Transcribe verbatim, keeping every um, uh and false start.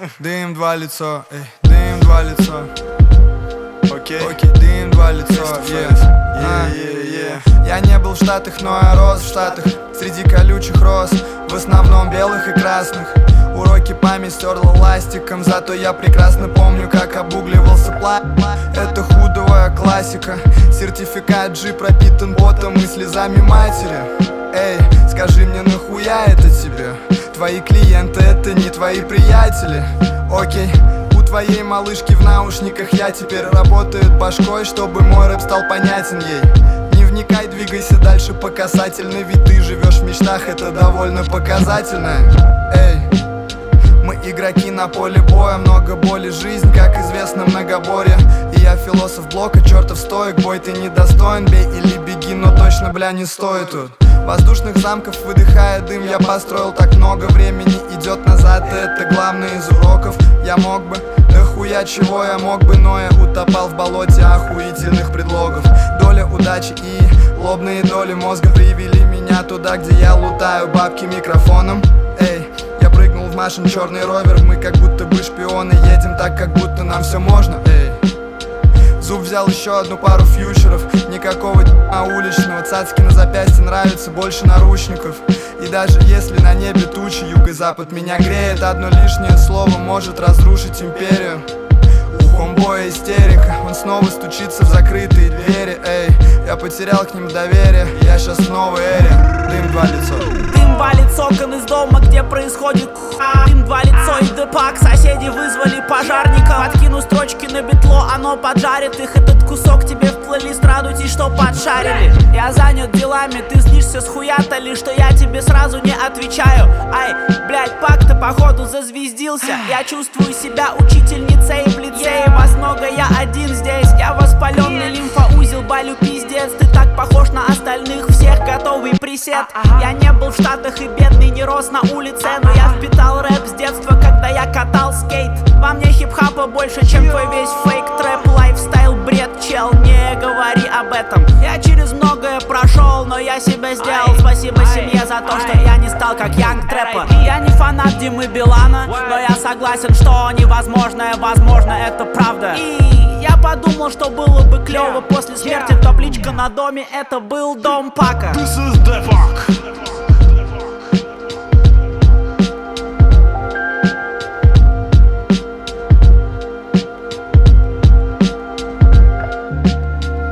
Дым, два лицо, эй, дым, два лицо. Окей, окей, дым, два лицо, yeah. yeah, yeah, yeah. Я не был в Штатах, но я рос в Штатах. Среди колючих роз, в основном белых и красных. Уроки память стерла ластиком, зато я прекрасно помню, как обугливался пла. Это худовая классика. Сертификат G пропитан потом и слезами матери. Эй, скажи мне, нахуя это тебе? Твои клиенты — это не твои приятели. Окей, у твоей малышки в наушниках я теперь работает башкой, чтобы мой рэп стал понятен ей. Не вникай, двигайся дальше по касательной, ведь ты живешь в мечтах, это довольно показательно. Эй, мы игроки на поле боя, много боли, жизнь, как известно, многоборье. И я философ блока, чертов стоик, бой, ты недостоин, бей или беги, но точно, бля, не стоит тут. Воздушных замков, выдыхая дым, я построил так много, времени идет назад, и это главное из уроков. Я мог бы, да хуя чего я мог бы, но я утопал в болоте охуительных предлогов. Доля удачи и лобные доли мозга привели меня туда, где я лутаю бабки микрофоном. Эй, я прыгнул в Машин черный ровер, мы как будто бы шпионы, едем так, как будто нам все можно. Эй, Зуб взял еще одну пару фьючеров, никакого д***а уличного. Цацки на запястье нравится больше наручников. И даже если на небе тучи, юг и запад меня греет, одно лишнее слово может разрушить империю. У хомбоя истерика, он снова стучится в закрытые двери. Эй, я потерял к ним доверие, я сейчас в новой эре. Дым, два лицо. Дым валит с окон из дома, где происходит Дым, два лицо и депак, соседи вызвали пожарника. Подкину строчки на битло, оно поджарит их. Этот кусок тебе в плейлист, радуйтесь, что подшарили. Я занят делами, ты злишься с хуя-то ли, что я тебе сразу не отвечаю. Ай, блять, пак, ты походу зазвездился. Я чувствую себя учительницей в лицее. Вас много, я один здесь. Я воспаленный лимфоузел, балю пиздец. Ты так похож на остальных всех, готовый пресет. Я не был в Штатах и бедный не рос на улице, но я впитал рэп с детства, когда я катал скейт. Во мне хип-хапа больше, чем твой весь фейк-трэп. Лайфстайл, бред, чел, не говори об этом. Я через многое прошел, но я себя сделал. Спасибо семье за то, что я не стал как Янг Трэпа. Я не фанат Димы Билана, но я согласен, что невозможное возможно, это правда. И я подумал, что было бы клево после смерти. Табличка на доме, это был дом Пака. This is the fuck.